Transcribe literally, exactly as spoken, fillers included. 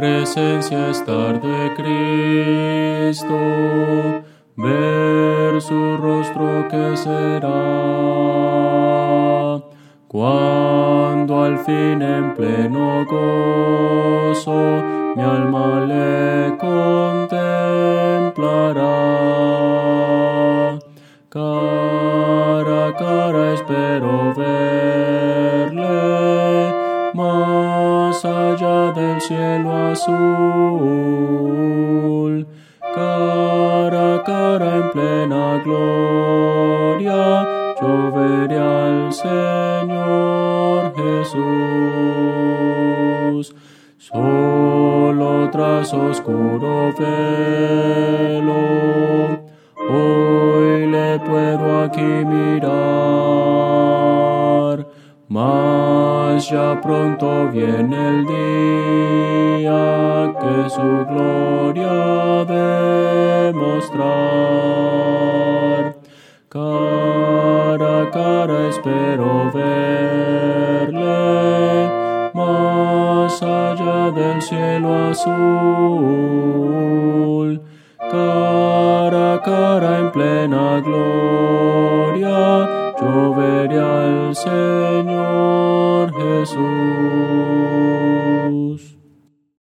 presencia estar de Cristo, ver su rostro que será, cuando al fin en pleno gozo mi alma le contemplará. Cara a cara espero verle, más allá del cielo azul. Cara a cara en plena gloria, yo veré al Señor Jesús. Solo tras oscuro velo, hoy le puedo aquí mirar, mas ya pronto viene el día que su gloria demostrar. Cara a cara espero verle, más allá del cielo azul. Cara a cara en plena gloria, yo veré al Señor Jesús.